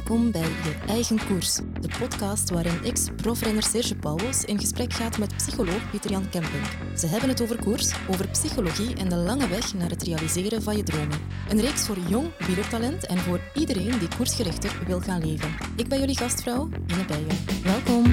Welkom bij Je Eigen Koers, de podcast waarin ex-profrenner Serge Pauwels in gesprek gaat met psycholoog Pieter-Jan Kempink. Ze hebben het over koers, over psychologie en de lange weg naar het realiseren van je dromen. Een reeks voor jong wielertalent en voor iedereen die koersgerichter wil gaan leven. Ik ben jullie gastvrouw, Ine Bijen. Welkom!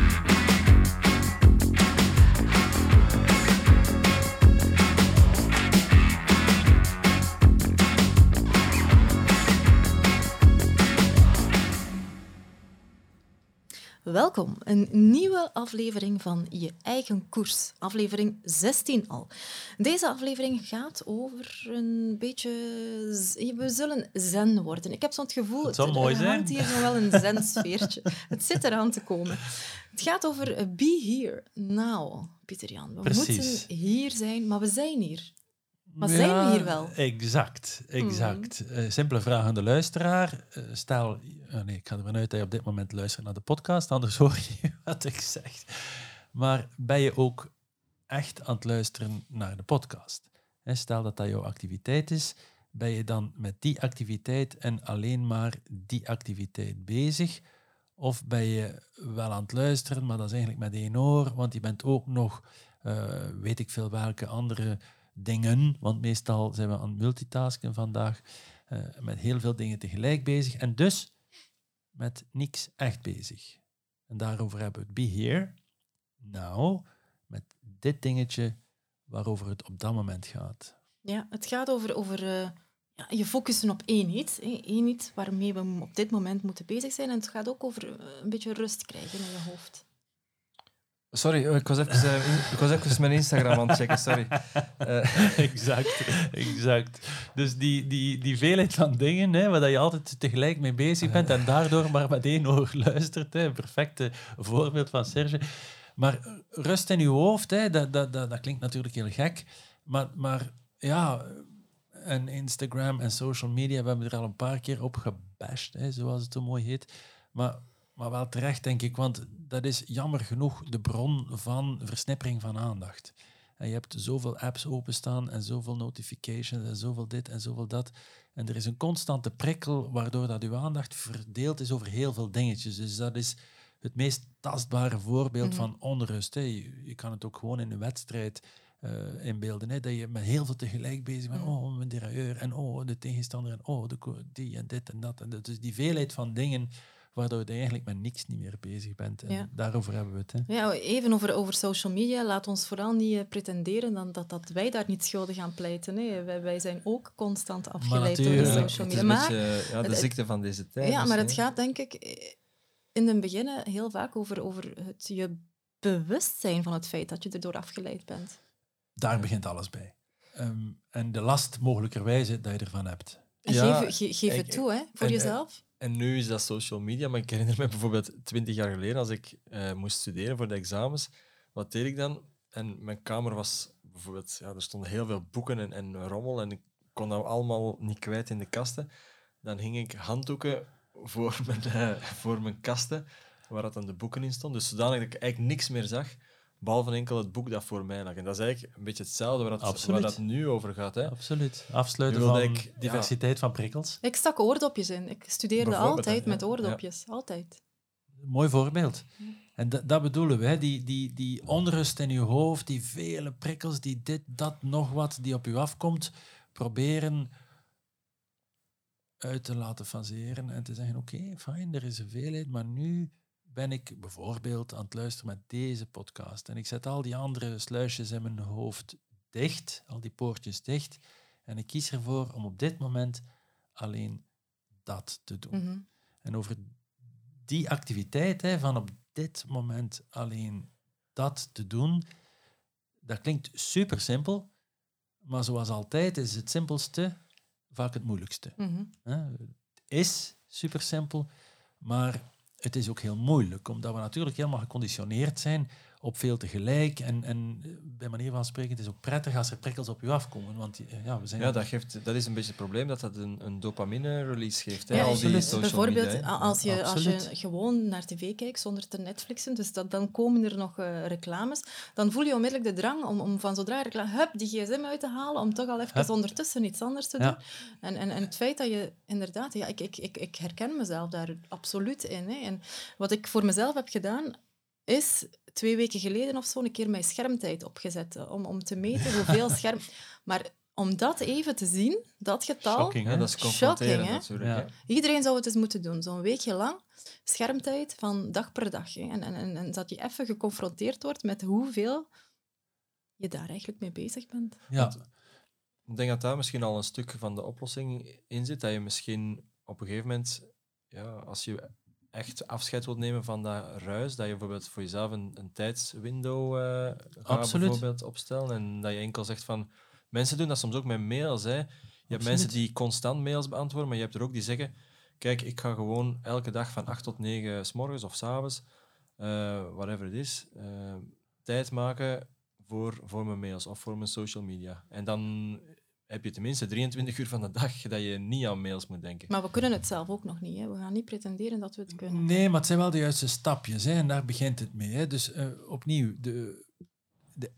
Welkom, een nieuwe aflevering van Je Eigen Koers. Aflevering 16 al. Deze aflevering gaat over een beetje... We zullen zen worden. Ik heb zo'n gevoel... Het zal mooi zijn. hangt hier nog wel een zen-sfeertje. Het zit eraan te komen. Het gaat over be here, now, Pieter-Jan. We moeten hier zijn, maar we zijn hier. Maar zijn we hier wel? Exact. Simpele vraag aan de luisteraar. Stel, ik ga ervan uit dat je op dit moment luistert naar de podcast, anders hoor je wat ik zeg. Maar ben je ook echt aan het luisteren naar de podcast? Stel dat dat jouw activiteit is, ben je dan met die activiteit en alleen maar die activiteit bezig? Of ben je wel aan het luisteren, maar dat is eigenlijk met één oor, want je bent ook nog, weet ik veel welke andere dingen, want meestal zijn we aan het multitasken vandaag, met heel veel dingen tegelijk bezig en dus met niks echt bezig. En daarover hebben we het be here, now, met dit dingetje waarover het op dat moment gaat. Ja, het gaat over je focussen op één iets. Één iets waarmee we op dit moment moeten bezig zijn. En het gaat ook over een beetje rust krijgen in je hoofd. Sorry, ik was even mijn Instagram aan het checken, sorry. Exact. Dus die veelheid van dingen, waar je altijd tegelijk mee bezig bent en daardoor maar met één oor luistert. Een perfecte voorbeeld van Serge. Maar rust in je hoofd, dat klinkt natuurlijk heel gek. Maar ja, en Instagram en social media, we hebben er al een paar keer op gebashed, zoals het zo mooi heet. Maar wel terecht, denk ik, want dat is jammer genoeg de bron van versnippering van aandacht. En je hebt zoveel apps openstaan en zoveel notifications en zoveel dit en zoveel dat. En er is een constante prikkel waardoor dat uw aandacht verdeeld is over heel veel dingetjes. Dus dat is het meest tastbare voorbeeld van onrust. Je kan het ook gewoon in een wedstrijd inbeelden. Dat je met heel veel tegelijk bezig bent. Oh, mijn derailleur en de tegenstander en die en dit en dat. En dus die veelheid van dingen waardoor je eigenlijk met niks niet meer bezig bent. En daarover hebben we het. Hè. Ja, even over social media. Laat ons vooral niet pretenderen dat wij daar niet schuldig aan pleiten. Nee. Wij zijn ook constant afgeleid door de social media. Het is een beetje de ziekte van deze tijd. Ja, maar het gaat denk ik in het begin heel vaak over het je bewustzijn van het feit dat je erdoor afgeleid bent. Daar begint alles bij. En de last mogelijkerwijze dat je ervan hebt. Geef het toe, voor jezelf. En nu is dat social media, maar ik herinner me bijvoorbeeld 20 jaar geleden, als ik moest studeren voor de examens, wat deed ik dan? En mijn kamer was bijvoorbeeld, er stonden heel veel boeken en rommel en ik kon dat allemaal niet kwijt in de kasten. Dan hing ik handdoeken voor mijn kasten, waar dat dan de boeken in stonden. Dus zodanig dat ik eigenlijk niks meer zag, behalve enkel het boek dat voor mij lag. En dat is eigenlijk een beetje hetzelfde waar dat nu over gaat. Hè. Absoluut. Afsluiten van diversiteit van prikkels. Ik stak oordopjes in. Ik studeerde altijd met oordopjes. Ja. Altijd. Mooi voorbeeld. En dat bedoelen we. Die onrust in je hoofd, die vele prikkels, die dit, dat, nog wat, die op je afkomt, proberen uit te laten faseren en te zeggen, oké, fijn, er is een veelheid, maar nu ben ik bijvoorbeeld aan het luisteren met deze podcast. En ik zet al die andere sluisjes in mijn hoofd dicht, al die poortjes dicht. En ik kies ervoor om op dit moment alleen dat te doen. Mm-hmm. En over die activiteit, van op dit moment alleen dat te doen, dat klinkt super simpel, maar zoals altijd is het simpelste vaak het moeilijkste. Mm-hmm. Het is super simpel, maar het is ook heel moeilijk, omdat we natuurlijk helemaal geconditioneerd zijn op veel tegelijk. En bij manier van spreken, het is ook prettig als er prikkels op je afkomen. Want we zijn... Ja, dat is een beetje het probleem, dat een dopamine-release geeft. Hè? Ja, Al die absoluut. social bijvoorbeeld, media, hè. als je Absoluut. gewoon naar tv kijkt zonder te Netflixen, dus dan komen er nog reclames, dan voel je onmiddellijk de drang om van zodra reclame, die gsm uit te halen, om toch al even ondertussen iets anders te doen. Ja. En het feit dat je inderdaad... Ja, ik herken mezelf daar absoluut in. Hè. En wat ik voor mezelf heb gedaan, is 2 weken geleden of zo een keer mijn schermtijd opgezet, om te meten hoeveel scherm... Maar om dat even te zien, dat getal... Shocking, hè? Ja, dat is confronterend Shocking, hè? natuurlijk. Ja. Hè. Iedereen zou het eens moeten doen. Zo'n weekje lang schermtijd van dag per dag. Hè. En dat je even geconfronteerd wordt met hoeveel je daar eigenlijk mee bezig bent. Ja. Ik denk dat daar misschien al een stuk van de oplossing in zit. Dat je misschien op een gegeven moment, als je echt afscheid wilt nemen van dat ruis, dat je bijvoorbeeld voor jezelf een tijdswindow gaat bijvoorbeeld opstellen. En dat je enkel zegt van... Mensen doen dat soms ook met mails. Hè. Je hebt mensen die constant mails beantwoorden, maar je hebt er ook die zeggen... Kijk, ik ga gewoon elke dag van 8 tot 9 's morgens of 's avonds, whatever het is, tijd maken voor mijn mails of voor mijn social media. En dan heb je tenminste 23 uur van de dag dat je niet aan mails moet denken. Maar we kunnen het zelf ook nog niet. Hè. We gaan niet pretenderen dat we het kunnen. Nee, maar het zijn wel de juiste stapjes. Hè, en daar begint het mee. Hè. Dus opnieuw, de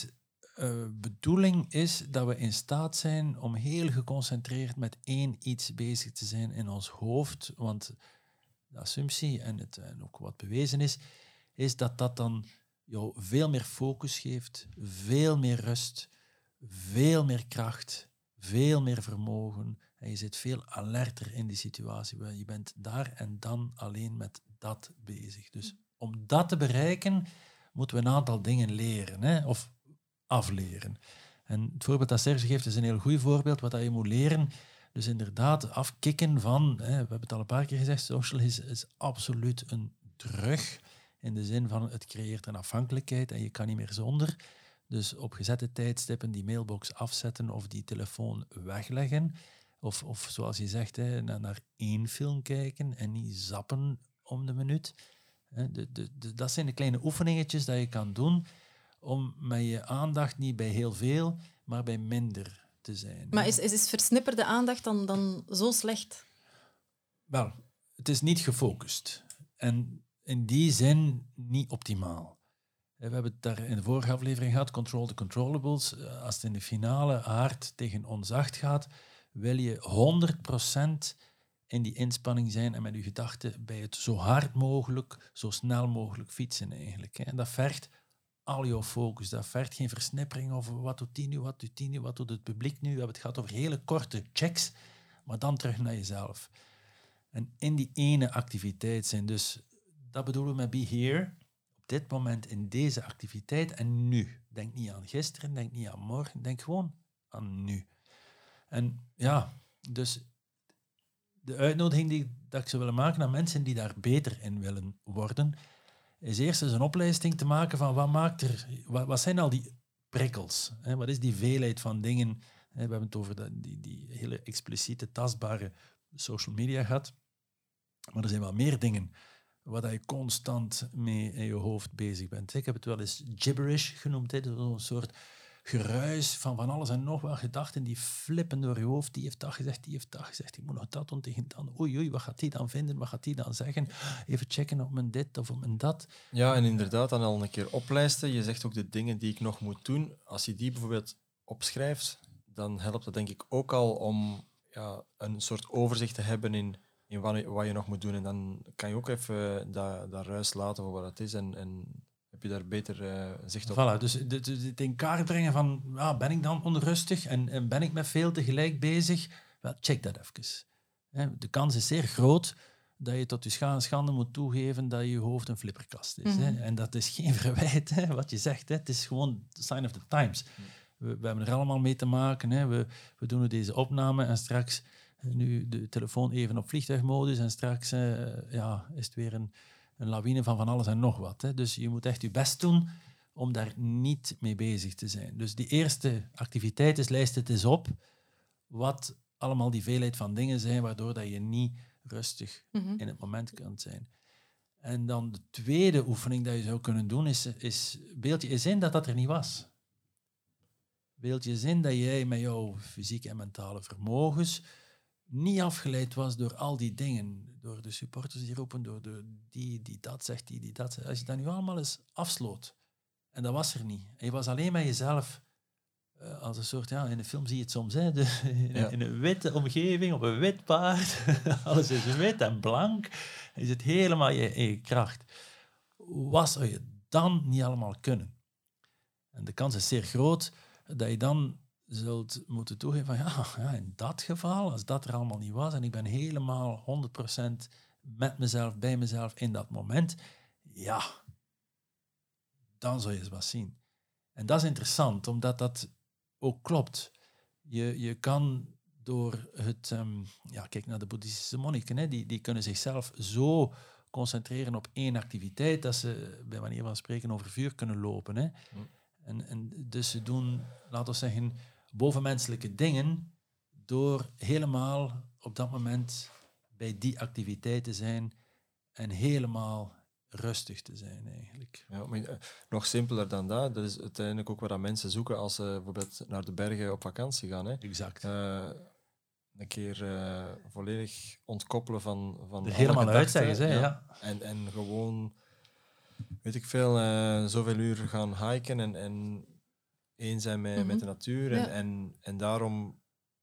eindbedoeling is dat we in staat zijn om heel geconcentreerd met één iets bezig te zijn in ons hoofd. Want de assumptie, en ook wat bewezen is dat dat dan jou veel meer focus geeft, veel meer rust, veel meer kracht, veel meer vermogen. En je zit veel alerter in die situatie. Je bent daar en dan alleen met dat bezig. Dus om dat te bereiken, moeten we een aantal dingen leren, hè? Of afleren. En het voorbeeld dat Serge geeft is een heel goed voorbeeld. Wat je moet leren, dus inderdaad afkicken van, we hebben het al een paar keer gezegd, social is absoluut een drug. In de zin van, het creëert een afhankelijkheid en je kan niet meer zonder. Dus op gezette tijdstippen die mailbox afzetten of die telefoon wegleggen. Of zoals je zegt, naar 1 film kijken en niet zappen om de minuut. Dat zijn de kleine oefeningetjes dat je kan doen om met je aandacht niet bij heel veel, maar bij minder te zijn. Maar is versnipperde aandacht dan zo slecht? Wel, het is niet gefocust. En in die zin niet optimaal. We hebben het daar in de vorige aflevering gehad, Control the Controllables. Als het in de finale hard tegen onzacht gaat, wil je 100% in die inspanning zijn en met je gedachten bij het zo hard mogelijk, zo snel mogelijk fietsen eigenlijk. En dat vergt al jouw focus. Dat vergt geen versnippering over wat doet die nu, wat doet die nu, wat doet het publiek nu. We hebben het gehad over hele korte checks, maar dan terug naar jezelf. En in die ene activiteit zijn. Dus dat bedoelen we met be here. Op dit moment in deze activiteit en nu. Denk niet aan gisteren, denk niet aan morgen, denk gewoon aan nu. En ja, dus de uitnodiging dat ik zou willen maken aan mensen die daar beter in willen worden, is eerst eens een oplijsting te maken van wat zijn al die prikkels? Hè? Wat is die veelheid van dingen? We hebben het over die hele expliciete, tastbare social media gehad. Maar er zijn wel meer dingen waar je constant mee in je hoofd bezig bent. Ik heb het wel eens gibberish genoemd. Zo'n soort geruis van alles en nog wat gedachten die flippen door je hoofd. Die heeft dat gezegd, die heeft dat gezegd. Ik moet nog dat doen tegen dan. Oei, wat gaat die dan vinden? Wat gaat die dan zeggen? Even checken op mijn dit of op mijn dat. Ja, en inderdaad, dan al een keer oplijsten. Je zegt ook de dingen die ik nog moet doen. Als je die bijvoorbeeld opschrijft, dan helpt dat denk ik ook al om een soort overzicht te hebben in wat je nog moet doen. En dan kan je ook even dat ruis laten voor wat het is en heb je daar beter zicht op. Voilà, dus het in kaart brengen van, ben ik dan onrustig en ben ik met veel tegelijk bezig? Wel, check dat even. De kans is zeer groot dat je tot je schande moet toegeven dat je hoofd een flipperkast is. Mm-hmm. En dat is geen verwijt, wat je zegt. Het is gewoon the sign of the times. We hebben er allemaal mee te maken. We doen deze opname en straks nu de telefoon even op vliegtuigmodus en straks is het weer een lawine van alles en nog wat. Dus je moet echt je best doen om daar niet mee bezig te zijn. Dus die eerste activiteit is, lijst het eens op wat allemaal die veelheid van dingen zijn waardoor dat je niet rustig in het moment kunt zijn. En dan de tweede oefening dat je zou kunnen doen, is beeld je eens in dat dat er niet was. Beeld je eens in dat jij met jouw fysieke en mentale vermogens niet afgeleid was door al die dingen. Door de supporters die roepen, door die dat zegt, die dat zegt. Als je dat nu allemaal eens afsloot, en dat was er niet. En je was alleen met jezelf, als een soort, in de film zie je het soms, hè, in een witte omgeving, op een wit paard. Alles is wit en blank. Je zit helemaal in je kracht. Wat zou je dan niet allemaal kunnen? En de kans is zeer groot dat je dan zult moeten toegeven van in dat geval, als dat er allemaal niet was en ik ben helemaal 100% met mezelf, bij mezelf in dat moment, dan zul je eens wat zien. En dat is interessant, omdat dat ook klopt. Je kan door het... kijk naar de boeddhistische monniken, hè, die kunnen zichzelf zo concentreren op één activiteit dat ze, bij manier van spreken, over vuur kunnen lopen. Hè. En dus ze doen, laten we zeggen, bovenmenselijke dingen door helemaal op dat moment bij die activiteit te zijn en helemaal rustig te zijn eigenlijk. Ja, maar nog simpeler dan dat. Dat is uiteindelijk ook wat mensen zoeken als ze bijvoorbeeld naar de bergen op vakantie gaan. Hè. Exact. Een keer volledig ontkoppelen van er helemaal alle uit gedachten, zeggen ze, ja. En gewoon, weet ik veel, zoveel uur gaan hiken en één zijn met de natuur. Ja. En daarom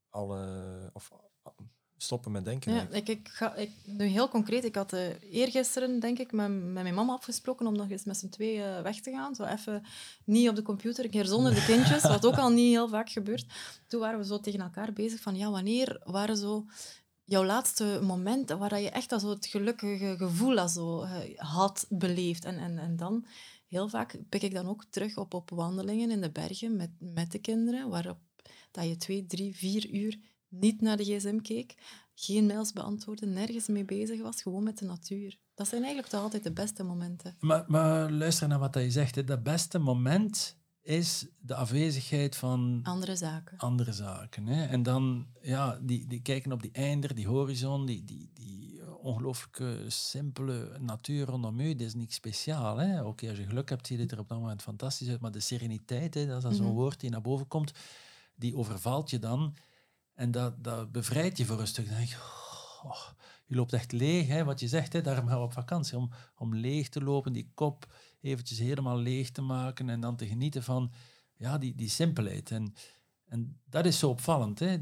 stoppen met denken. Ja, nu heel concreet, ik had eergisteren, denk ik, met mijn mama afgesproken om nog eens met z'n twee weg te gaan. Zo even niet op de computer, een keer zonder de kindjes, wat ook al niet heel vaak gebeurt. Toen waren we zo tegen elkaar bezig van, wanneer waren zo jouw laatste momenten waar je echt al zo het gelukkige gevoel al zo, had beleefd. En dan, heel vaak pik ik dan ook terug op wandelingen in de bergen met de kinderen, waarop dat je 2, 3, 4 uur niet naar de gsm keek, geen mails beantwoordde, nergens mee bezig was, gewoon met de natuur. Dat zijn eigenlijk toch altijd de beste momenten. Maar luister naar wat je zegt. Hè. Dat beste moment is de afwezigheid van... Andere zaken. Hè. En dan, die kijken op die einder, die horizon, die ongelooflijke, simpele natuur rondom u, dat is niks speciaal. Hè. Oké, als je geluk hebt, ziet het er op dat moment fantastisch uit, maar de sereniteit, hè, dat is zo'n woord die naar boven komt, die overvalt je dan. En dat bevrijdt je voor rustig. Dan denk je, je loopt echt leeg, hè, wat je zegt. Hè, daarom gaan we op vakantie, om leeg te lopen, die kop eventjes helemaal leeg te maken en dan te genieten van die simpelheid. En dat is zo opvallend, hè,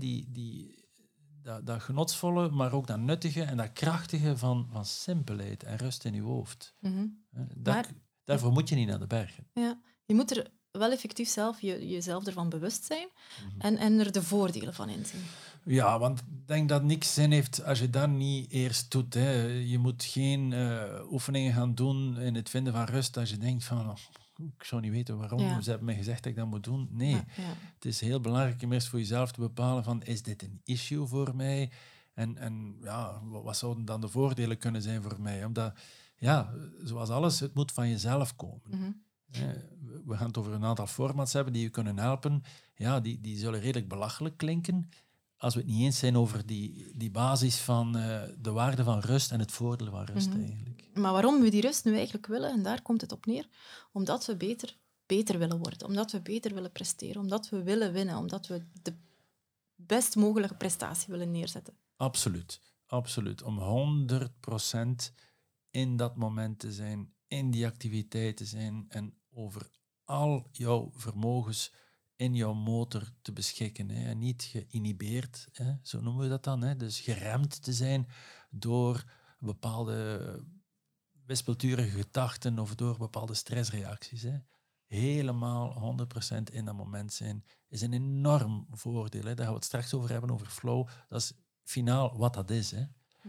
dat genotsvolle, maar ook dat nuttige en dat krachtige van simpelheid en rust in je hoofd. Mm-hmm. Daarvoor moet je niet naar de bergen. Ja, je moet er wel effectief zelf jezelf ervan bewust zijn en er de voordelen van inzien. Ja, want ik denk dat niks zin heeft als je dat niet eerst doet. Hè. Je moet geen oefeningen gaan doen in het vinden van rust als je denkt van, ik zou niet weten waarom, ze hebben mij gezegd dat ik dat moet doen. Nee, het is heel belangrijk om eerst voor jezelf te bepalen van, is dit een issue voor mij? En wat zouden dan de voordelen kunnen zijn voor mij? Omdat, zoals alles, het moet van jezelf komen. Mm-hmm. We gaan het over een aantal formats hebben die je kunnen helpen. Ja, die zullen redelijk belachelijk klinken als we het niet eens zijn over die basis van de waarde van rust en het voordeel van rust eigenlijk. Maar waarom we die rust nu eigenlijk willen, en daar komt het op neer, omdat we beter willen worden, omdat we beter willen presteren, omdat we willen winnen, omdat we de best mogelijke prestatie willen neerzetten. Absoluut, absoluut. Om 100% in dat moment te zijn, in die activiteit te zijn en over al jouw vermogens in jouw motor te beschikken. Hè. En niet geïnhibeerd, hè. Zo noemen we dat dan. Hè. Dus geremd te zijn door bepaalde wispelturige gedachten of door bepaalde stressreacties. Hè. Helemaal 100% in dat moment zijn is een enorm voordeel. Hè. Daar gaan we het straks over hebben, over flow. Dat is finaal wat dat is. Hè.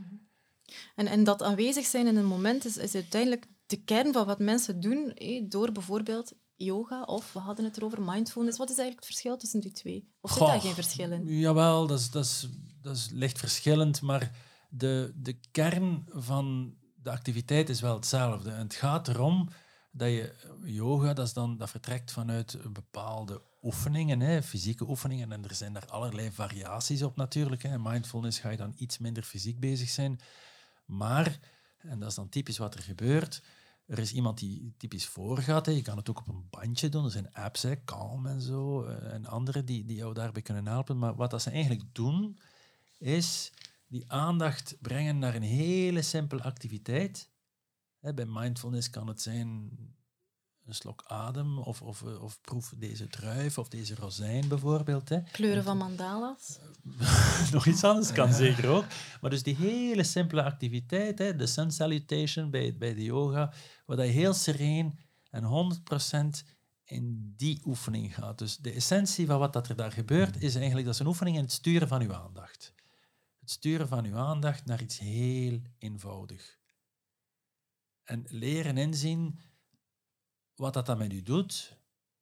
En dat aanwezig zijn in een moment is uiteindelijk de kern van wat mensen doen, door bijvoorbeeld yoga of, we hadden het erover, mindfulness. Wat is eigenlijk het verschil tussen die twee? Of zit daar geen verschil in? Jawel, dat is licht verschillend, maar de kern van de activiteit is wel hetzelfde. En het gaat erom dat je yoga, dat vertrekt vanuit bepaalde oefeningen, hè, fysieke oefeningen, en er zijn daar allerlei variaties op natuurlijk. Hè. Mindfulness ga je dan iets minder fysiek bezig zijn. Maar En dat is dan typisch wat er gebeurt. Er is iemand die typisch voorgaat. Hè. Je kan het ook op een bandje doen. Er zijn apps, hè, Calm en zo, en andere die jou daarbij kunnen helpen. Maar wat dat ze eigenlijk doen, is die aandacht brengen naar een hele simpele activiteit. Hè, bij mindfulness kan het zijn een slok adem of proef deze druif of deze rozijn bijvoorbeeld. Hè. Kleuren van mandala's. Nog iets anders kan zeker ook. Maar dus die hele simpele activiteit, hè, de sun salutation bij de yoga, waar je heel sereen en 100% in die oefening gaat. Dus de essentie van wat dat er daar gebeurt, is eigenlijk dat is een oefening in het sturen van uw aandacht. Het sturen van uw aandacht naar iets heel eenvoudig. En leren inzien wat dat met u doet.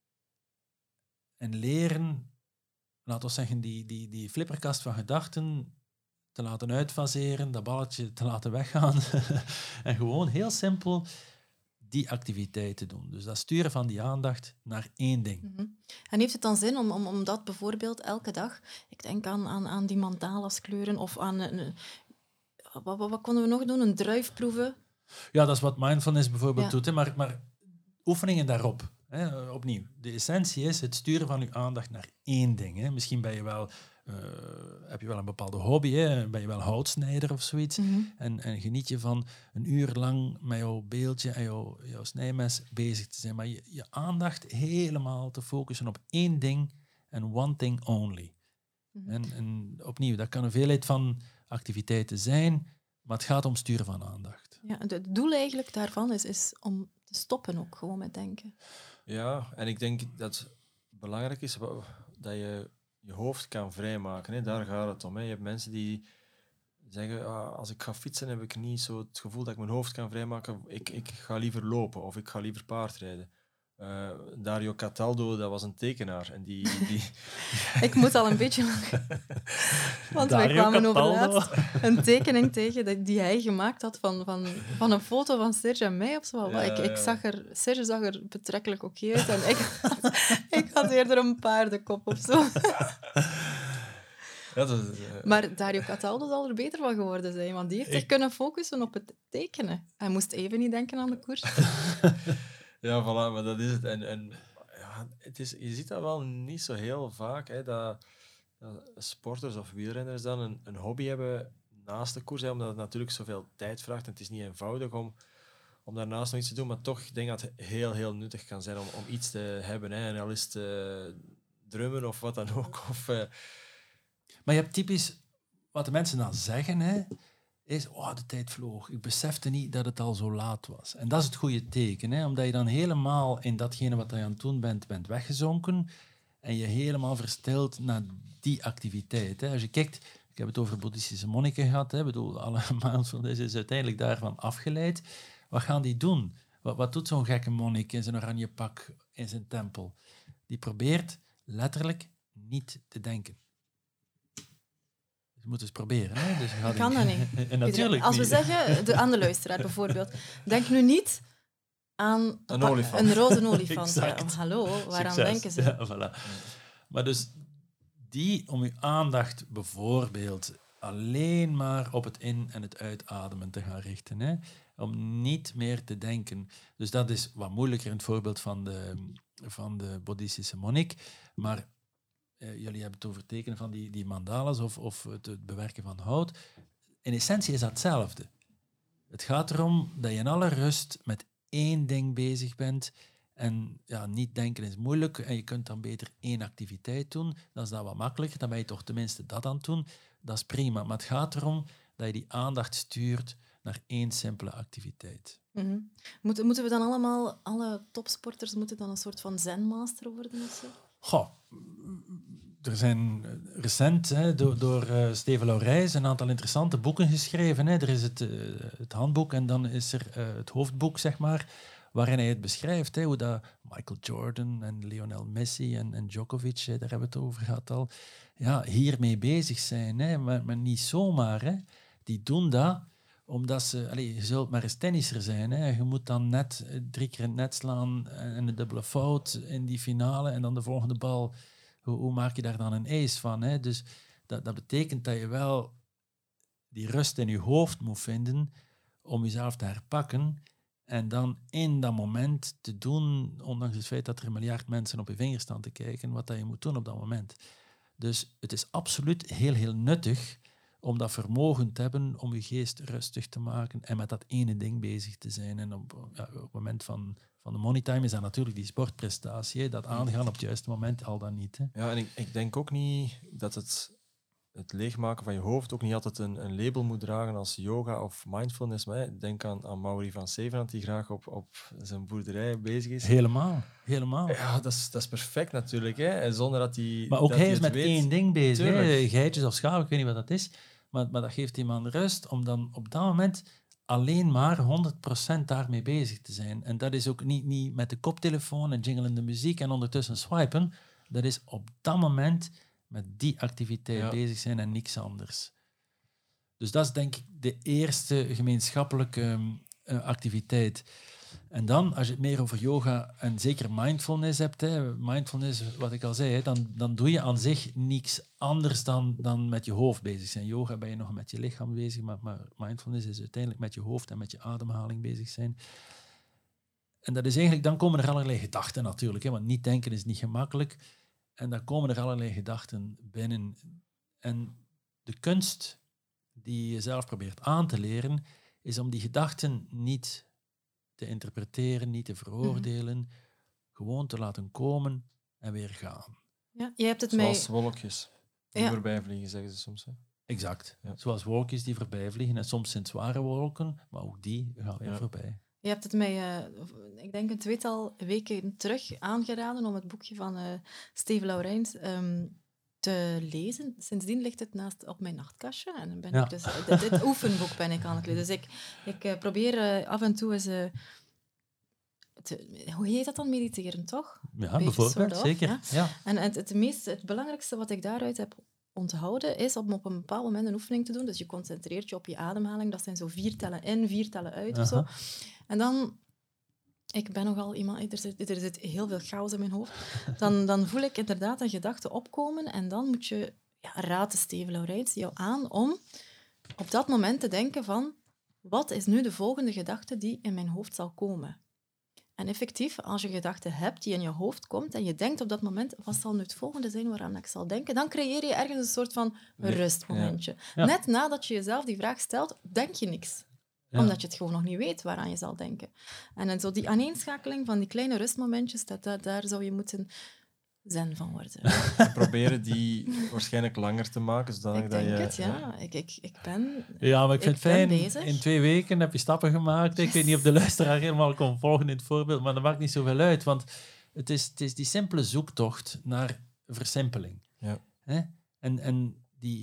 En leren, laten we zeggen, die flipperkast van gedachten te laten uitfaseren, dat balletje te laten weggaan. En gewoon heel simpel die activiteit te doen. Dus dat sturen van die aandacht naar één ding. Mm-hmm. En heeft het dan zin om dat bijvoorbeeld elke dag... Ik denk aan die mandala's kleuren of aan... Wat konden we nog doen? Een druif proeven? Ja, dat is wat mindfulness bijvoorbeeld Ja. doet. Hè? Maar oefeningen daarop. Hè? Opnieuw, de essentie is het sturen van je aandacht naar één ding. Hè? Misschien ben je wel, heb je wel een bepaalde hobby, hè? Ben je wel houtsnijder of zoiets. Mm-hmm. En geniet je van een uur lang met jouw beeldje en jouw snijmes bezig te zijn. Maar je aandacht helemaal te focussen op één ding en one thing only. Mm-hmm. En opnieuw, dat kan een veelheid van activiteiten zijn, maar het gaat om sturen van aandacht. Ja, het doel eigenlijk daarvan is om te stoppen ook gewoon met denken. Ja, en ik denk dat het belangrijk is dat je je hoofd kan vrijmaken. Hè. Daar gaat het om. Hè. Je hebt mensen die zeggen, als ik ga fietsen heb ik niet zo het gevoel dat ik mijn hoofd kan vrijmaken. Ik ga liever lopen of ik ga liever paardrijden. Dario Cataldo, dat was een tekenaar. En die Ik moet al een beetje lang... Want wij Dario kwamen Cataldo. overlaatst een tekening tegen die hij gemaakt had van een foto van Serge en mij of zo. Ja, Ik zag Serge zag er betrekkelijk oké uit en ik had eerder een paardenkop of zo. Ja, dat, Maar Dario Cataldo zal er beter van geworden zijn, want die heeft zich kunnen focussen op het tekenen. Hij moest even niet denken aan de koers. ja, voilà, maar dat is het. En ja, je ziet dat wel niet zo heel vaak, hè, dat sporters of wielrenners dan een hobby hebben naast de koers, hè, omdat het natuurlijk zoveel tijd vraagt en het is niet eenvoudig om daarnaast nog iets te doen, maar toch, ik denk dat het heel, heel nuttig kan zijn om iets te hebben. Hè, en al is het drummen of wat dan ook. Maar je hebt typisch, wat de mensen dan zeggen, hè, is, de tijd vloog. Ik besefte niet dat het al zo laat was. En dat is het goede teken, hè, omdat je dan helemaal in datgene wat je aan het doen bent weggezonken en je helemaal versteld naar die activiteit. Hè. Als je kijkt, ik heb het over boeddhistische monniken gehad, hè, bedoel, alle mindfulness is uiteindelijk daarvan afgeleid. Wat gaan die doen? Wat doet zo'n gekke monnik in zijn oranje pak in zijn tempel? Die probeert letterlijk niet te denken. Je moet eens proberen. Hè? Dus Ik kan dat niet. En natuurlijk Als we niet. zeggen, aan de luisteraar bijvoorbeeld, denk nu niet aan Een olifant. een rode olifant. Exact. Ja, hallo, waaraan Succes. denken ze? Ja, voilà. Maar dus om je aandacht bijvoorbeeld alleen maar op het in- en het uitademen te gaan richten. Hè? Om niet meer te denken. Dus dat is wat moeilijker in het voorbeeld van de boeddhistische monnik. Maar jullie hebben het over tekenen van die mandalas of het bewerken van hout. In essentie is dat hetzelfde. Het gaat erom dat je in alle rust met één ding bezig bent. En ja, niet denken is moeilijk. En je kunt dan beter één activiteit doen. Dan is dat wat makkelijker. Dan ben je toch tenminste dat aan het doen. Dat is prima. Maar het gaat erom dat je die aandacht stuurt naar één simpele activiteit. Mm-hmm. Moeten we dan allemaal, alle topsporters, moeten dan een soort van zenmaster worden of zo? Goh, er zijn recent door Steven Laurijs een aantal interessante boeken geschreven. Hè. Er is het handboek en dan is er het hoofdboek, zeg maar, waarin hij het beschrijft. Hè, hoe dat Michael Jordan en Lionel Messi en Djokovic, daar hebben we het over gehad al, ja, hiermee bezig zijn. Hè, maar niet zomaar. Hè. Die doen dat omdat ze... je zult maar eens tennisser zijn. Hè. Je moet dan net 3 keer in het net slaan en een dubbele fout in die finale en dan de volgende bal. Hoe maak je daar dan een ace van? Hè? Dus dat betekent dat je wel die rust in je hoofd moet vinden om jezelf te herpakken en dan in dat moment te doen, ondanks het feit dat er 1 miljard mensen op je vingers staan te kijken, wat dat je moet doen op dat moment. Dus het is absoluut heel, heel nuttig om dat vermogen te hebben om je geest rustig te maken en met dat ene ding bezig te zijn. En op het moment van de money time is dat natuurlijk die sportprestatie, hè, dat aangaan op het juiste moment, al dan niet. Hè. Ja, en ik denk ook niet dat het leegmaken van je hoofd ook niet altijd een label moet dragen als yoga of mindfulness. Maar ik denk aan Maury van Sevenant, die graag op zijn boerderij bezig is. Helemaal. Ja, dat is perfect natuurlijk. Hè? En zonder dat hij. Maar ook dat hij is het met weet. één ding bezig. Hè? Tuurlijk. Geitjes of schapen, ik weet niet wat dat is. Maar dat geeft die man rust om dan op dat moment alleen maar 100% daarmee bezig te zijn. En dat is ook niet met de koptelefoon en jingelende muziek en ondertussen swipen. Dat is op dat moment met die activiteit bezig zijn en niks anders. Dus dat is denk ik de eerste gemeenschappelijke activiteit. En dan, als je het meer over yoga en zeker mindfulness hebt, hè, mindfulness, wat ik al zei, hè, dan doe je aan zich niks anders dan met je hoofd bezig zijn. Yoga ben je nog met je lichaam bezig, maar mindfulness is uiteindelijk met je hoofd en met je ademhaling bezig zijn. En dat is eigenlijk, dan komen er allerlei gedachten natuurlijk, hè, want niet denken is niet gemakkelijk. En dan komen er allerlei gedachten binnen. En de kunst die je zelf probeert aan te leren, is om die gedachten niet te interpreteren, niet te veroordelen, gewoon te laten komen en weer gaan. Ja, je hebt het Zoals wolkjes die Ja. voorbij vliegen, zeggen ze soms. Hè? Exact. Ja. Zoals wolkjes die voorbij vliegen. En soms zijn het zware wolken, maar ook die gaan weer voorbij. Je hebt het mij, ik denk een 2-tal weken terug aangeraden om het boekje van Steven Laurijns te lezen. Sindsdien ligt het naast op mijn nachtkastje. En dan ben ik dus, dit oefenboek ben ik aan het lezen. Dus ik probeer af en toe eens... hoe heet dat dan? Mediteren, toch? Ja, bijvoorbeeld, sort of, zeker. ja. Ja. En het belangrijkste wat ik daaruit heb onthouden is om op een bepaald moment een oefening te doen. Dus je concentreert je op je ademhaling. Dat zijn zo 4 tellen in, 4 tellen uit of zo. En dan... Ik ben nogal iemand... Er zit heel veel chaos in mijn hoofd. Dan voel ik inderdaad een gedachte opkomen en dan moet je... Raad Steven Laurijns jou aan om op dat moment te denken van wat is nu de volgende gedachte die in mijn hoofd zal komen? En effectief, als je gedachte hebt die in je hoofd komt en je denkt op dat moment, wat zal nu het volgende zijn waaraan ik zal denken, dan creëer je ergens een soort van rustmomentje. Ja. Net nadat je jezelf die vraag stelt, denk je niks. Ja. Omdat je het gewoon nog niet weet waaraan je zal denken. En zo die aaneenschakeling van die kleine rustmomentjes, daar zou je moeten zen van worden. En proberen die waarschijnlijk langer te maken, zodat Ik dat denk je... het, ja. Ik ben... Ja, maar ik vind het fijn. bezig. In 2 weken heb je stappen gemaakt. Ik weet niet of de luisteraar helemaal kon volgen in het voorbeeld, maar dat maakt niet zoveel uit, want het is die simpele zoektocht naar versimpeling. Ja. Hè? En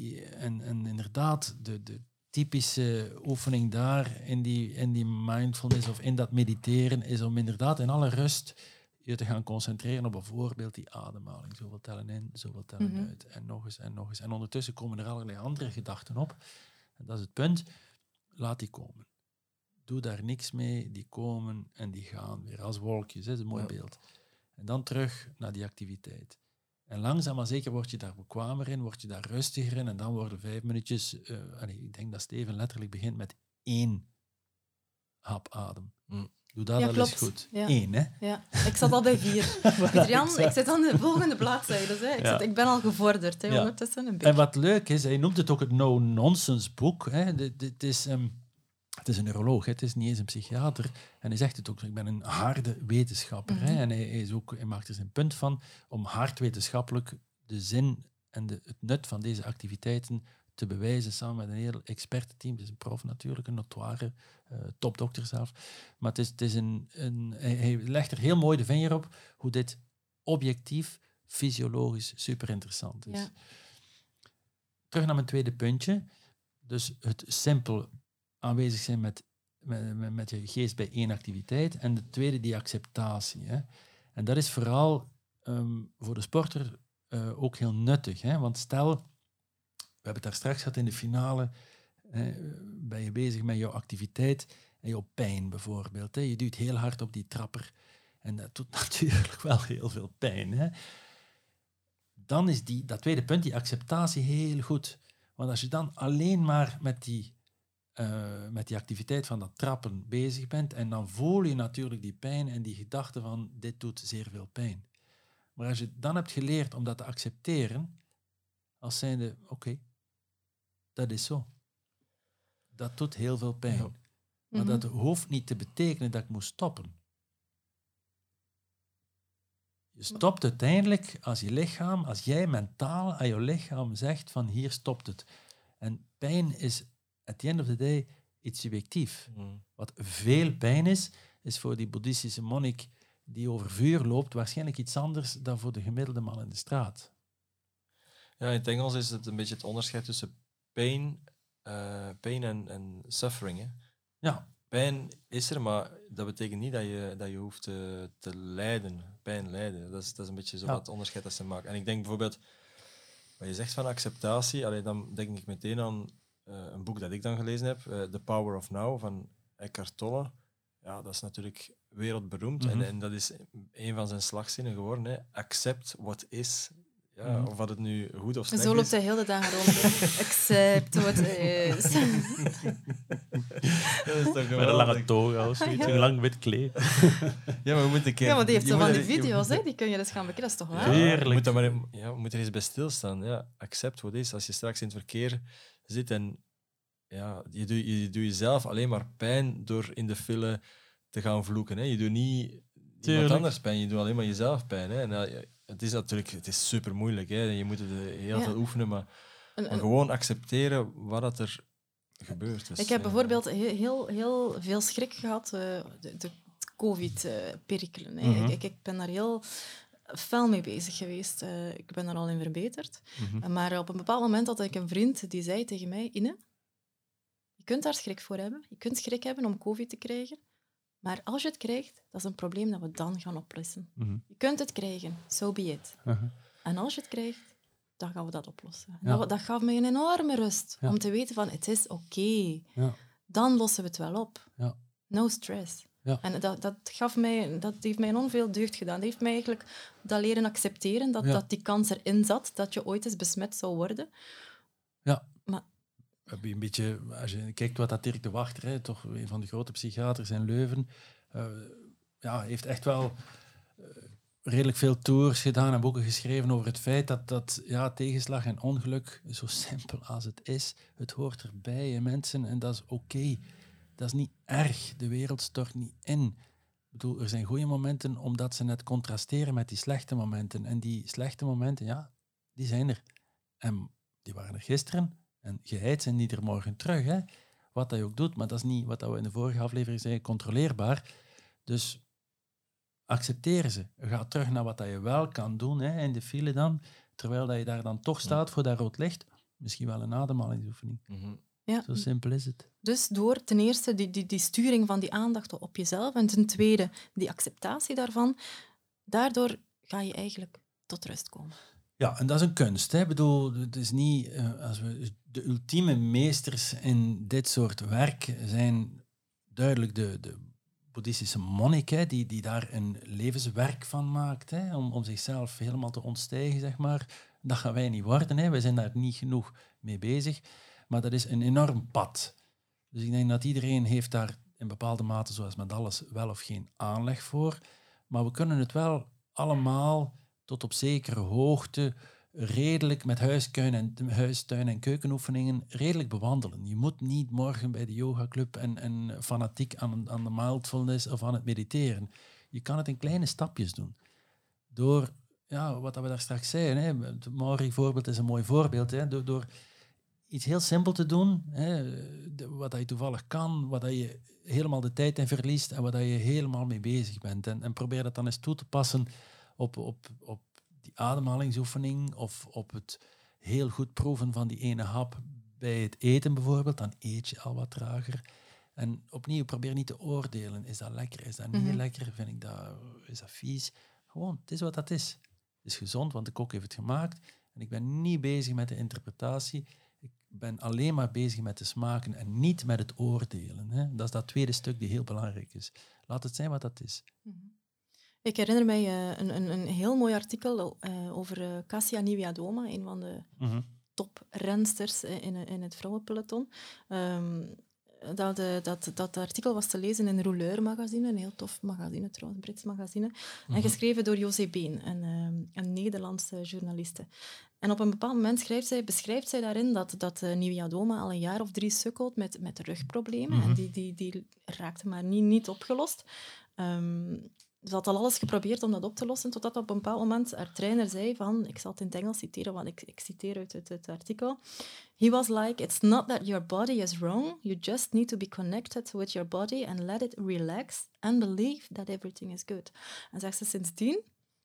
inderdaad, de typische oefening daar in die mindfulness of in dat mediteren is om inderdaad in alle rust je te gaan concentreren op bijvoorbeeld die ademhaling. Zoveel tellen in, zoveel tellen uit. En nog eens en nog eens. En ondertussen komen er allerlei andere gedachten op. En dat is het punt. Laat die komen. Doe daar niks mee. Die komen en die gaan weer. Als wolkjes, hè. Dat is een mooi beeld. En dan terug naar die activiteit. En langzaam maar zeker word je daar bekwamer in, word je daar rustiger in. En dan worden 5 minuutjes... ik denk dat Steven letterlijk begint met 1 hap adem. Doe dat, dat is goed. Ja. 1, hè? Ja. Ik zat al bij 4. Jan, ik zit aan de volgende bladzijde. Hè. Ik ben al gevorderd ondertussen. Een beetje. En wat leuk is, hij noemt het ook het no-nonsense boek. Hè. Het is een neuroloog, hè. Het is niet eens een psychiater. En hij zegt het ook, ik ben een harde wetenschapper. Hè. En hij maakt er zijn punt van om hard wetenschappelijk de zin en het nut van deze activiteiten te bewijzen samen met een heel expertenteam. Het is een prof natuurlijk, een notoire topdokter zelf. Maar het is hij legt er heel mooi de vinger op hoe dit objectief, fysiologisch super interessant is. Ja. Terug naar mijn tweede puntje. Dus het simpel aanwezig zijn met je geest bij 1 activiteit. En de tweede, die acceptatie. Hè. En dat is vooral voor de sporter ook heel nuttig. Hè. Want stel... We hebben het daar straks gehad in de finale. Ben je bezig met jouw activiteit en jouw pijn bijvoorbeeld. Je duwt heel hard op die trapper. En dat doet natuurlijk wel heel veel pijn. Hè? Dan is dat tweede punt, die acceptatie, heel goed. Want als je dan alleen maar met die met die activiteit van dat trappen bezig bent. En dan voel je natuurlijk die pijn en die gedachte van dit doet zeer veel pijn. Maar als je dan hebt geleerd om dat te accepteren, als zijnde, oké, dat is zo. Dat doet heel veel pijn. Ja. Maar dat hoeft niet te betekenen dat ik moet stoppen. Je stopt uiteindelijk als je lichaam, als jij mentaal aan je lichaam zegt van hier stopt het. En pijn is, at the end of the day, iets subjectief. Wat veel pijn is voor die boeddhistische monnik die over vuur loopt, waarschijnlijk iets anders dan voor de gemiddelde man in de straat. Ja, in het Engels is het een beetje het onderscheid tussen pain en suffering. Hè. Ja. Pijn is er, maar dat betekent niet dat je hoeft te lijden. Pijn lijden. Dat is een beetje zo wat het onderscheid dat ze maken. En ik denk bijvoorbeeld, wat je zegt van acceptatie, dan denk ik meteen aan een boek dat ik dan gelezen heb, The Power of Now, van Eckhart Tolle. Ja, dat is natuurlijk wereldberoemd. En dat is een van zijn slagzinnen geworden. Hè. Accept what is. Ja, of wat het nu goed of slecht Zo is. loopt hij heel de dag rond. Accept what is. Dat is toch Met een geweldig. lange toga of zoiets, een lang wit kleed. Ja, maar we moeten een keer... Ja, maar die heeft je zo moet van er- die je- video's, hè? Die kun je dus gaan bekijken. Dat is toch Ja, waar? Heerlijk. je moet daar maar we moeten er eens bij stilstaan. Ja. Accept what is. Als je straks in het verkeer zit en ja, je doet jezelf alleen maar pijn door in de file te gaan vloeken. Hè. Je doet niet iemand Tuurlijk. anders pijn, je doet alleen maar jezelf pijn. Hè. En, het is natuurlijk super moeilijk. Hè. Je moet het heel Ja. veel oefenen, maar En- gewoon accepteren wat dat er gebeurt. Dus, Ik heb bijvoorbeeld heel veel schrik gehad, de COVID-perikelen. Ik ben daar heel fel mee bezig geweest. Ik ben daar al in verbeterd. Maar op een bepaald moment had ik een vriend die zei tegen mij, Ine, je kunt daar schrik voor hebben. Je kunt schrik hebben om COVID te krijgen. Maar als je het krijgt, dat is een probleem dat we dan gaan oplossen. Je kunt het krijgen, so be it. En als je het krijgt, dan gaan we dat oplossen. Ja. Dat gaf mij een enorme rust, Ja. om te weten van, het is oké. Ja. Dan lossen we het wel op. Ja. No stress. Ja. En dat heeft mij enorm veel deugd gedaan. Dat heeft mij eigenlijk dat leren accepteren, dat die kans erin zat, dat je ooit eens besmet zou worden. Ja. Maar Heb je een beetje, als je kijkt wat dat Dirk de Wachter, hè, toch een van de grote psychiaters in Leuven, heeft echt wel redelijk veel tours gedaan en boeken geschreven over het feit dat tegenslag en ongeluk, zo simpel als het is, het hoort erbij in mensen en dat is oké. Dat is niet erg. De wereld stort niet in. Ik bedoel, er zijn goede momenten omdat ze net contrasteren met die slechte momenten. En die slechte momenten, ja, die zijn er. En die waren er gisteren. En geheid zijn niet er morgen terug. Hè. Wat dat je ook doet, maar dat is niet wat we in de vorige aflevering zeiden, controleerbaar. Dus accepteer ze. Ga terug naar wat dat je wel kan doen, hè, in de file dan. Terwijl dat je daar dan toch staat voor dat rood licht. Misschien wel een ademhalingsoefening. ja, Zo simpel is het. dus door ten eerste die sturing van die aandacht op jezelf en ten tweede die acceptatie daarvan, daardoor ga je eigenlijk tot rust komen. Ja, en dat is een kunst. Hè. Ik bedoel, het is niet... als we de ultieme meesters in dit soort werk zijn duidelijk de boeddhistische monnik, hè, die daar een levenswerk van maakt, hè, om zichzelf helemaal te ontstijgen, zeg maar. Dat gaan wij niet worden. Hè. Wij zijn daar niet genoeg mee bezig. Maar dat is een enorm pad. Dus ik denk dat iedereen heeft daar in bepaalde mate, zoals met alles, wel of geen aanleg voor. Maar we kunnen het wel allemaal tot op zekere hoogte redelijk met huistuin- en keukenoefeningen redelijk bewandelen. Je moet niet morgen bij de yogaclub en fanatiek aan de mindfulness of aan het mediteren. Je kan het in kleine stapjes doen. Door, wat we daar straks zeiden, hè, het Maori-voorbeeld is een mooi voorbeeld, hè, door iets heel simpel te doen, hè, wat je toevallig kan, wat je helemaal de tijd in verliest en waar je helemaal mee bezig bent. En probeer dat dan eens toe te passen op die ademhalingsoefening of op het heel goed proeven van die ene hap bij het eten bijvoorbeeld. Dan eet je al wat trager. En opnieuw, probeer niet te oordelen. Is dat lekker? Is dat niet lekker? Is dat vies? Gewoon, het is wat dat is. Het is gezond, want de kok heeft het gemaakt. En ik ben niet bezig met de interpretatie. Ik ben alleen maar bezig met de smaken en niet met het oordelen. Hè. Dat is dat tweede stuk die heel belangrijk is. Laat het zijn wat dat is. Ik herinner mij een heel mooi artikel over Kasia Niewiadoma, een van de toprensters in het vrouwenpeloton. Dat artikel was te lezen in Rouleur magazine, een heel tof magazine trouwens, een Brits magazine. En geschreven door José Been, een Nederlandse journaliste. En op een bepaald moment beschrijft zij daarin dat Nivea Doma al een jaar of 3 sukkelt met rugproblemen. En die raakte maar niet opgelost. Ze had al alles geprobeerd om dat op te lossen, totdat op een bepaald moment haar trainer zei van, ik zal het in het Engels citeren, want ik citeer uit het artikel. He was like, it's not that your body is wrong, you just need to be connected with your body and let it relax and believe that everything is good. En zegt ze sindsdien,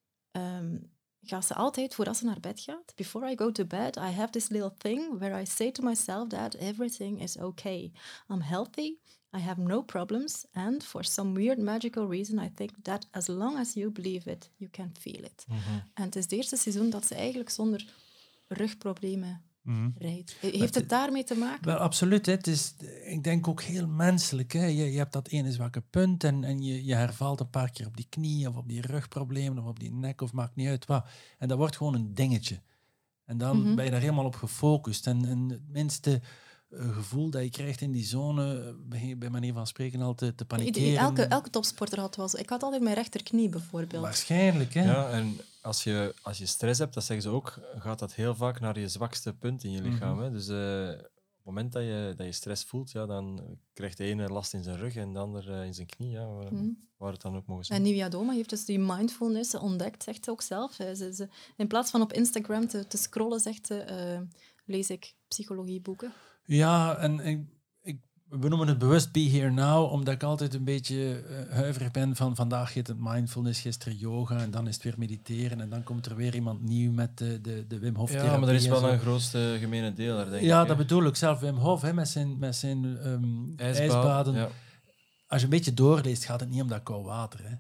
gaat ze altijd, voordat ze naar bed gaat, before I go to bed, I have this little thing where I say to myself that everything is okay. I'm healthy, I have no problems, and for some weird magical reason I think that as long as you believe it, you can feel it. En het is het eerste seizoen dat ze eigenlijk zonder rugproblemen rijdt. Heeft het daarmee te maken? Wel, absoluut. Hè. Het is, ik denk ook heel menselijk. Hè. Je hebt dat ene zwakke punt en je hervalt een paar keer op die knie of op die rugproblemen of op die nek of maakt niet uit wat. En dat wordt gewoon een dingetje. En dan ben je daar helemaal op gefocust. En het minste gevoel dat je krijgt in die zone, begin je bij manier van spreken al te panikeren. Elke topsporter had wel zo. Ik had altijd mijn rechterknie bijvoorbeeld. Waarschijnlijk, hè? Ja, en als je stress hebt, dat zeggen ze ook, gaat dat heel vaak naar je zwakste punt in je lichaam. Hè? Dus op het moment dat je stress voelt, ja, dan krijgt de ene last in zijn rug en de ander in zijn knie, ja, waar het dan ook mogen zijn. En Nivea Doma heeft dus die mindfulness ontdekt, zegt ze ook zelf. In plaats van op Instagram te scrollen, zegt ze, lees ik psychologieboeken. Ja, en we noemen het bewust Be Here Now, omdat ik altijd een beetje huiverig ben van vandaag heet het mindfulness, gisteren yoga en dan is het weer mediteren en dan komt er weer iemand nieuw met de Wim Hof therapie. Ja, maar er is wel een grootste gemene deel daar, denk ik. Ja, dat bedoel ik. Zelf Wim Hof hè, met zijn ijsbaden. Ja. Als je een beetje doorleest, gaat het niet om dat koud water. Hè.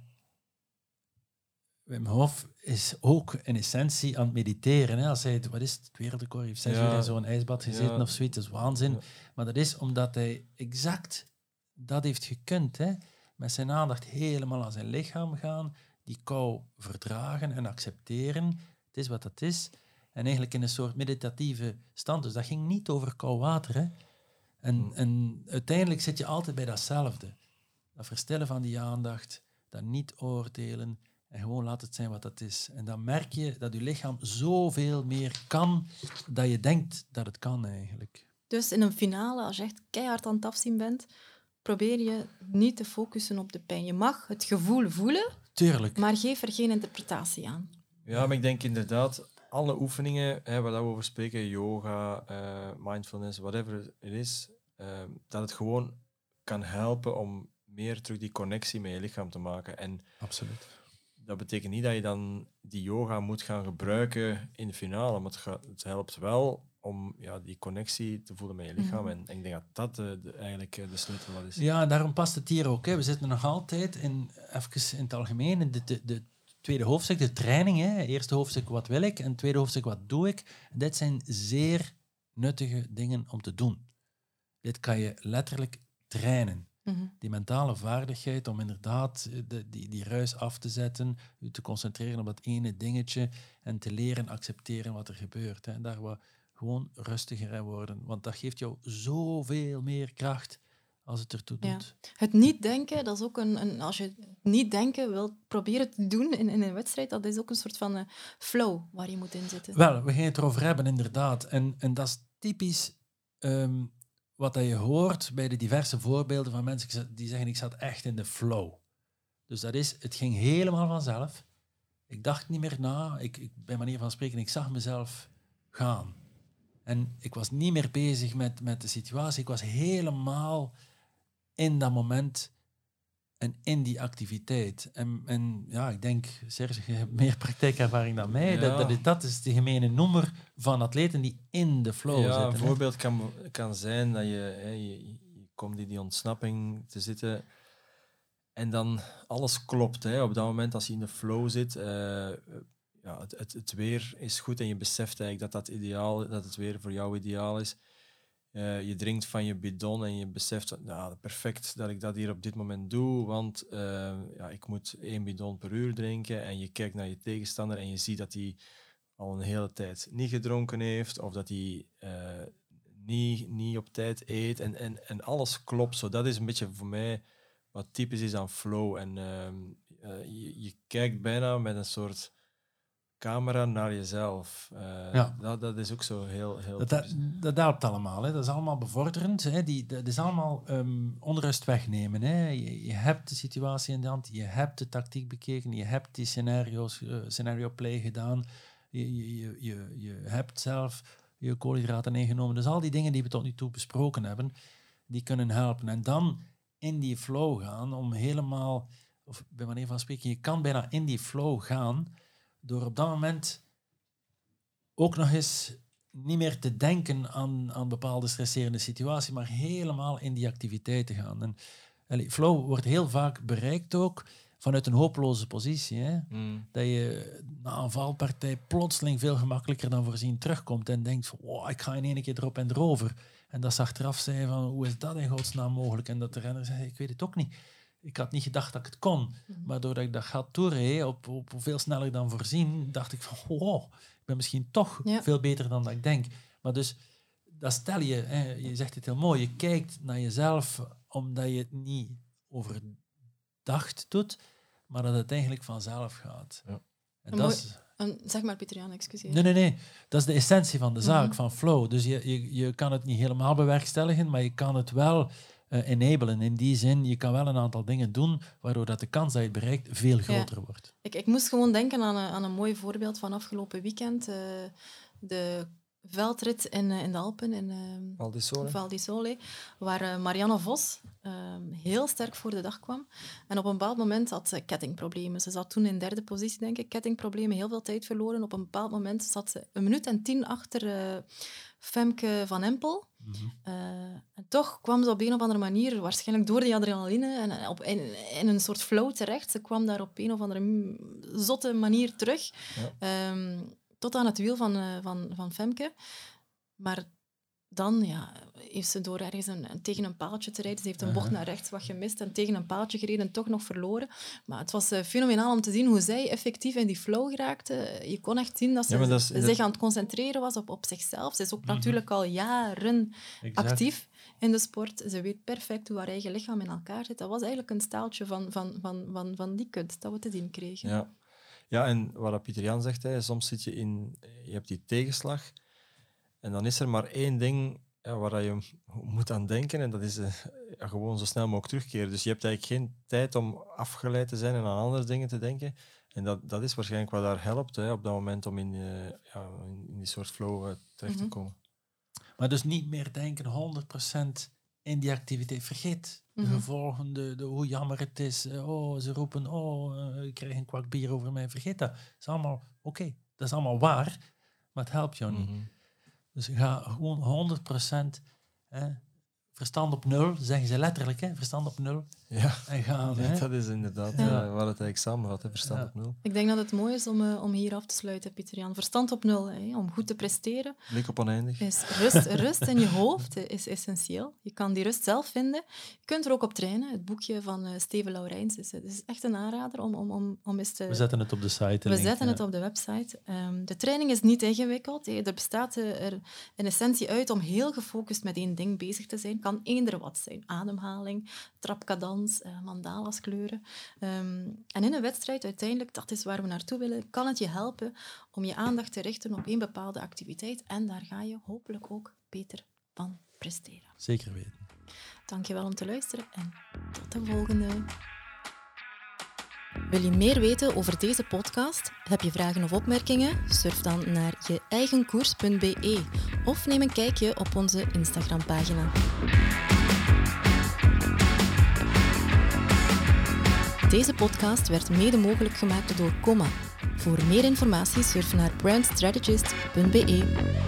Wim Hof is ook in essentie aan het mediteren. Hè. Als hij, wat is het wereldrecord, heeft 6 uur in zo'n ijsbad gezeten of zoiets, dat is waanzin. Ja. Maar dat is omdat hij exact dat heeft gekund. Hè. Met zijn aandacht helemaal aan zijn lichaam gaan, die kou verdragen en accepteren. Het is wat het is. En eigenlijk in een soort meditatieve stand. Dus dat ging niet over koud water. Hè. En uiteindelijk zit je altijd bij datzelfde. Dat verstellen van die aandacht, dat niet oordelen en gewoon laat het zijn wat het is. En dan merk je dat je lichaam zoveel meer kan dan je denkt dat het kan eigenlijk. Dus in een finale, als je echt keihard aan het afzien bent, probeer je niet te focussen op de pijn. Je mag het gevoel voelen, Tuurlijk. Maar geef er geen interpretatie aan. Ja, maar ik denk inderdaad, alle oefeningen waar we over spreken, yoga, mindfulness, whatever het is, dat het gewoon kan helpen om meer terug die connectie met je lichaam te maken. En absoluut. Dat betekent niet dat je dan die yoga moet gaan gebruiken in de finale, maar het helpt wel om die connectie te voelen met je lichaam. En ik denk dat dat eigenlijk de sleutel wel is. Ja, daarom past het hier ook. Hè. We zitten nog altijd even in het algemeen in de tweede hoofdstuk, de training. Hè. Eerste hoofdstuk, wat wil ik? En tweede hoofdstuk, wat doe ik? Dit zijn zeer nuttige dingen om te doen. Dit kan je letterlijk trainen. Die mentale vaardigheid om inderdaad die ruis af te zetten, je te concentreren op dat ene dingetje en te leren accepteren wat er gebeurt. Hè. En daar wat gewoon rustiger in worden. Want dat geeft jou zoveel meer kracht als het ertoe doet. Ja. Het niet denken, dat is ook als je niet denken wilt proberen te doen in een wedstrijd, dat is ook een soort van flow waar je moet in zitten. Wel, we gaan het erover hebben, inderdaad. En dat is typisch wat je hoort bij de diverse voorbeelden van mensen die zeggen, ik zat echt in de flow. Dus dat is, het ging helemaal vanzelf. Ik dacht niet meer na. Ik bij manier van spreken, ik zag mezelf gaan. En ik was niet meer bezig met de situatie. Ik was helemaal in dat moment en in die activiteit. En ja, ik denk, Serge, je hebt meer praktijkervaring dan mij. Ja. Dat is de gemene noemer van atleten die in de flow zitten. Een voorbeeld kan zijn dat je komt in die ontsnapping te zitten en dan alles klopt. Hè. Op dat moment, als je in de flow zit, het weer is goed en je beseft eigenlijk dat het weer voor jou ideaal is. Je drinkt van je bidon en je beseft, perfect dat ik dat hier op dit moment doe, want ik moet 1 bidon per uur drinken. En je kijkt naar je tegenstander en je ziet dat hij al een hele tijd niet gedronken heeft, of dat hij niet op tijd eet en alles klopt. Zo. Dat is een beetje voor mij wat typisch is aan flow. En je kijkt bijna met een soort camera naar jezelf. Dat is ook zo heel... Dat helpt allemaal. Hè. Dat is allemaal bevorderend. Hè. Dat is allemaal onrust wegnemen. Hè. Je hebt de situatie in de hand. Je hebt de tactiek bekeken. Je hebt die scenario play gedaan. Je hebt zelf je koolhydraten ingenomen. Dus al die dingen die we tot nu toe besproken hebben, die kunnen helpen. En dan in die flow gaan om helemaal... Of bij manier van spreken, je kan bijna in die flow gaan door op dat moment ook nog eens niet meer te denken aan bepaalde stresserende situaties, maar helemaal in die activiteit te gaan. En flow wordt heel vaak bereikt ook vanuit een hopeloze positie. Hè? Dat je na een valpartij plotseling veel gemakkelijker dan voorzien terugkomt en denkt van, wow, ik ga in één keer erop en erover. En dat ze achteraf zei van, hoe is dat in godsnaam mogelijk? En dat de renner zei, ik weet het ook niet. Ik had niet gedacht dat ik het kon. Maar doordat ik dat gat toereed, op veel sneller dan voorzien, dacht ik van, wow, ik ben misschien toch veel beter dan dat ik denk. Maar dus, dat stel je, hè, je zegt het heel mooi, je kijkt naar jezelf omdat je het niet overdacht doet, maar dat het eigenlijk vanzelf gaat. Ja. En dat is... Zeg maar, Pieter-Jan, excuseer. Nee. Dat is de essentie van de zaak, van flow. Dus je kan het niet helemaal bewerkstelligen, maar je kan het wel enablen. In die zin, je kan wel een aantal dingen doen waardoor dat de kans dat je het bereikt veel groter wordt. Ik moest gewoon denken aan een mooi voorbeeld van afgelopen weekend. De veldrit in de Alpen, in Val di Sole, waar Marianne Vos heel sterk voor de dag kwam. En op een bepaald moment had ze kettingproblemen. Ze zat toen in 3e positie, denk ik. Kettingproblemen, heel veel tijd verloren. Op een bepaald moment zat ze 1 minuut en 10 achter Femke van Empel. En toch kwam ze op een of andere manier, waarschijnlijk door die adrenaline, in een soort flow terecht. Ze kwam daar op een of andere zotte manier terug. Ja. Tot aan het wiel van Femke. Maar dan heeft ze door ergens tegen een paaltje te rijden. Ze heeft een bocht naar rechts wat gemist en tegen een paaltje gereden en toch nog verloren. Maar het was fenomenaal om te zien hoe zij effectief in die flow geraakte. Je kon echt zien dat ze zich aan het concentreren was op zichzelf. Ze is ook natuurlijk al jaren actief in de sport. Ze weet perfect hoe haar eigen lichaam in elkaar zit. Dat was eigenlijk een staaltje van die kunst dat we te zien kregen. Ja, en wat Pieter-Jan zegt, soms zit je hebt die tegenslag en dan is er maar één ding waar je moet aan denken en dat is gewoon zo snel mogelijk terugkeren. Dus je hebt eigenlijk geen tijd om afgeleid te zijn en aan andere dingen te denken. En dat is waarschijnlijk wat daar helpt op dat moment om in die soort flow terecht te komen. Maar dus niet meer denken 100% in die activiteit. Vergeet de gevolgen, hoe jammer het is. Ze roepen, ik krijg een kwak bier over mij. Vergeet dat. Dat is allemaal oké. Dat is allemaal waar, maar het helpt jou niet. Dus ga gewoon 100% verstand op 0, zeggen ze letterlijk, verstand op 0. Ja, en gaan, dat is inderdaad waar het eigenlijk samenvat, verstand op 0. Ik denk dat het mooi is om hier af te sluiten, Pieter-Jan. Verstand op 0, om goed te presteren. Blik op oneindig. Rust in je hoofd is essentieel. Je kan die rust zelf vinden. Je kunt er ook op trainen. Het boekje van Steven Laurijns is echt een aanrader om eens te... We zetten het op de site. We zetten het op de website. De training is niet ingewikkeld. Er bestaat er in essentie uit om heel gefocust met één ding bezig te zijn. Kan eender wat zijn. Ademhaling, trapkadans, mandalas kleuren. En in een wedstrijd uiteindelijk, dat is waar we naartoe willen, kan het je helpen om je aandacht te richten op één bepaalde activiteit. En daar ga je hopelijk ook beter van presteren. Zeker weten. Dankjewel om te luisteren en tot de volgende. Wil je meer weten over deze podcast? Heb je vragen of opmerkingen? Surf dan naar jeeigenkoers.be of neem een kijkje op onze Instagram-pagina. Deze podcast werd mede mogelijk gemaakt door Comma. Voor meer informatie surf naar brandstrategist.be.